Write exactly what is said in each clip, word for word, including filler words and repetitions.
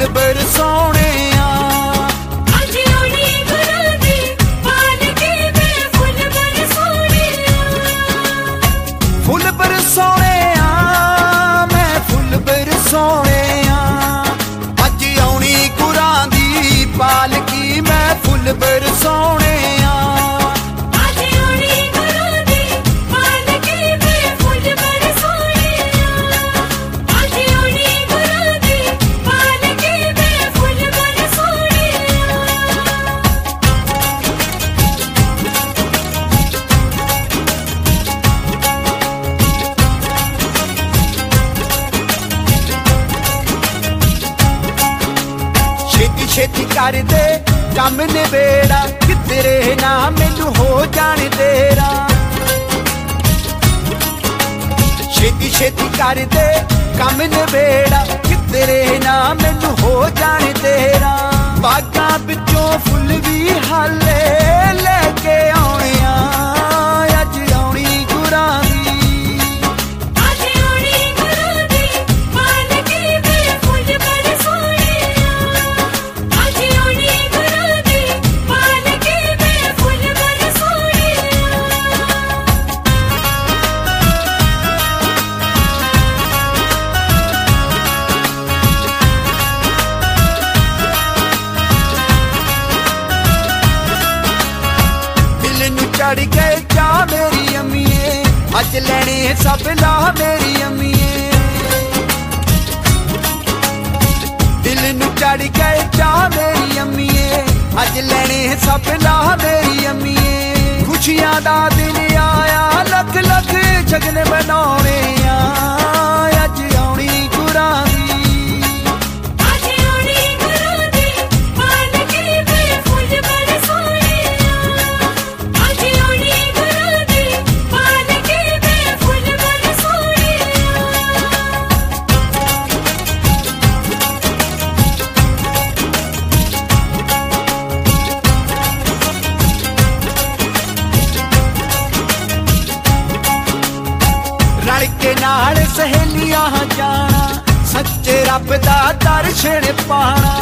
Full बरसाने full बरसाने मैं फुल बरसाने अज आउनी गुरां दी पालकी मैं फुल बरसाने छेती कर दे कम निबेड़ा किधरे ना मैनू हो जाने तेरा छेती छेती कर दे कम निबेड़ा किधरे ना मैनू हो जाने तेरा बागां विचों फुल भी हाले लेके आउणे अज आउणी गुरां दी चढ़ गए चा मेरी अम्मीए अज लैने सब ला मेरी अम्मीए दिल नू चढ़ गए चा मेरी अम्मीए अज लैने सब ला मेरी अम्मीए खुशियां दा दिन आया लख लख जगन बनाने अज आउणी गुरां दी रल के नाल सहेलियां जाना सच्चे रब दा दर्शन पाना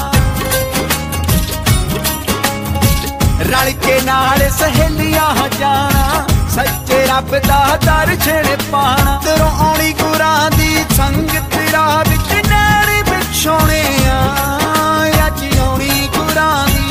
रल के नाल सहेलियां जाना सच्चे रब दा दर्शन पाना तेरों आउणी गुरां दी संगत राह विच नैण बिछोणे अज आउणी गुरां दी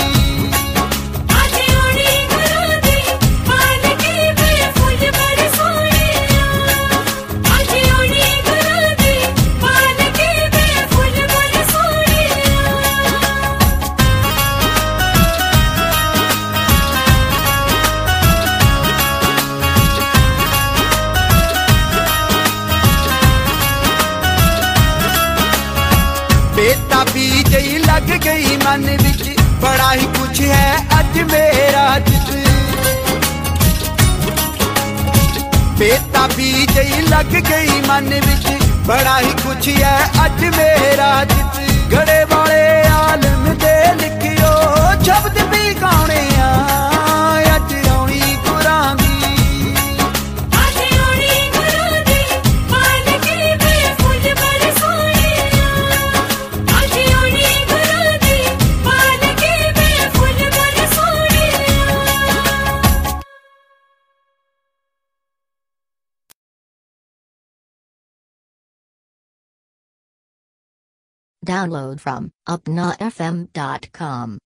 बेताबी जई लग गई मन विच बड़ा ही कुछ है अज मेरा जित बेताबी जई लग गई मन विच बड़ा ही कुछ है अज मेरा जित घड़े वाले आलम दे लिखियो शब्द भी गाने अज आउणी गुरां दी Download from upna f m dot com.